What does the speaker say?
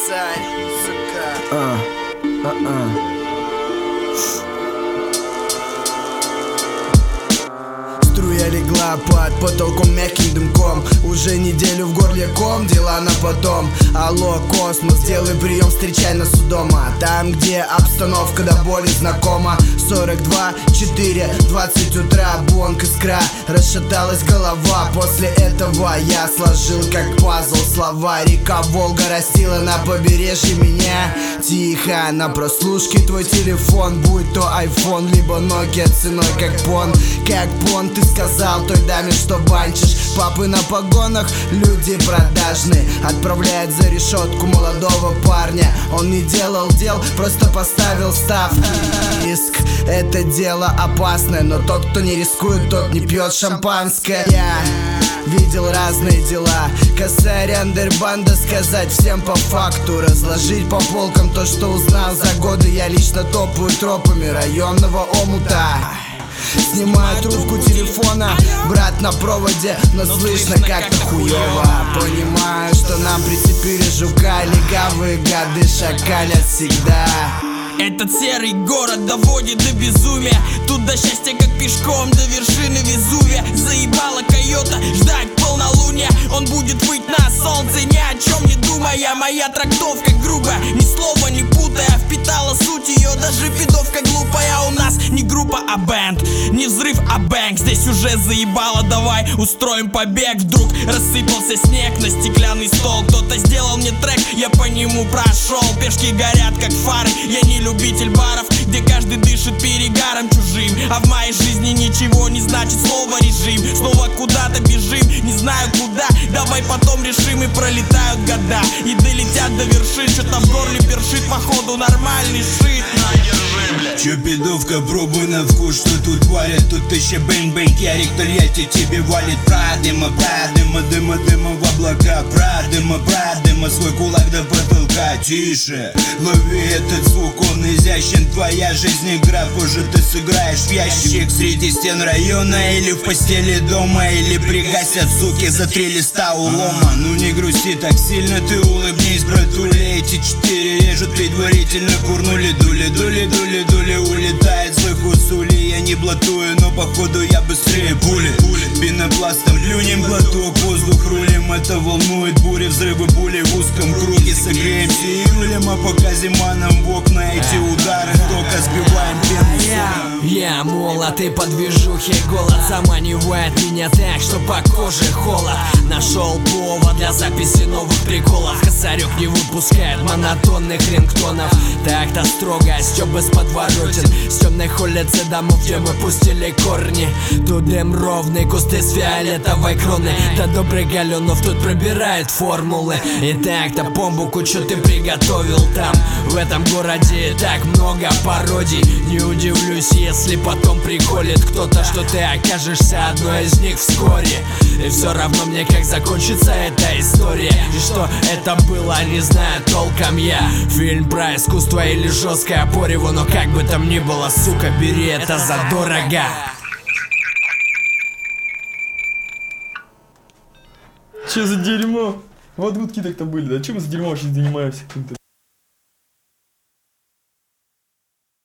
царь, сука. Струя легла под потолком мягким дымком. Уже неделю в горле ком, дела на потом. Алло, космос, делай прием, встречай нас у дома. Там, где обстановка до боли знакома. 42-4, 20 утра, бонг искра. Расшаталась голова, после этого я сложил как пазл слова. Река Волга растила на побережье меня. Тихо, на прослушке твой телефон. Будь то iPhone, либо Nokia ценой как пон. Как пон, ты сказал той даме, что банчишь. Папы на погонах, люди продажные. Отправляет за решетку молодого парня. Он не делал дел, просто поставил ставки. Риск — это дело опасное, но тот, кто не рискует, тот не пьет шампанское. Я видел разные дела. Косарь, андербанда, сказать всем по факту. Разложить по полкам то, что узнал за годы. Я лично топаю тропами районного омута. Снимаю трубку телефона, брат на проводе, но слышно как-то хуёво. Понимаю, что нам прицепили жука. Легавые гады шакалят всегда. Этот серый город доводит до безумия. Тут до счастья как пешком, до вершины Везувия. Заебала койота ждать полнолуния. Он будет выть на солнце, ни о чем не думая. Моя трактовка грубая, ни слова не путая. Впитала суть ее, даже пидовка глупая. У нас не группа, а бэнд, не взрыв, а бэнг. Здесь уже заебало, давай устроим побег. Вдруг рассыпался снег на стеклянный стол. Кто-то сделал мне трек, я по нему прошел. Пешки горят как фары, я не любитель баров, где каждый дышит перегаром чужим. А в моей жизни ничего не значит слово режим. Снова куда-то бежим, не знаю куда. Давай потом решим, и пролетают года. И долетят до вершин, что-то в горле першит. Походу нормальный шит. Чё, пидовка, пробуй на вкус, что тут варят. Тут еще бэнг-бэнг, ярик, Тольятти тебе валит. Прадыма, дыма в облака. Прадыма, свой кулак до потолка. Тише, лови этот звук, он изящен. Твоя жизнь игра, позже ты сыграешь в ящик. Среди стен района или в постели дома. Или пригасят, суки, за 3 листа улома. Ну не грусти так сильно, ты улыбнись, братуля. Эти 4 режут предварительно, курнули. Дули, улетает свой хусули. Я не блатую, но походу я быстрее пули. Пенопластом плюнем глоток, воздух рулем. Это волнует бури, взрывы пули в узком круге. Согреемся июлем, а пока зима нам в окна. Эти удары только сбиваем пену. Я молод и по движухе голод заманивает меня так, что по коже холод. Нашел повод для записи новых приколов. Косарек не выпускает монотонных рингтонов. Так-то строго, стёб из подворотен. С темных улиц и домов, где мы пустили корни. Тут дым ровный, кусты с фиолетовой кроной. Да добрый Галенов тут пробирает формулы. И так-то помбуку, что ты приготовил там. В этом городе так много пародий. Не удивлюсь, если потом приколит кто-то, что ты окажешься одной из них вскоре. И все равно мне, как закончится эта история. И что это было, не знаю толком я. Фильм про искусство или жесткое порево. Но как бы там ни было, сука, бери это задорого. Че за дерьмо? Вот гудки так-то были, да? Чем мы за дерьмо вообще занимаемся каким-то?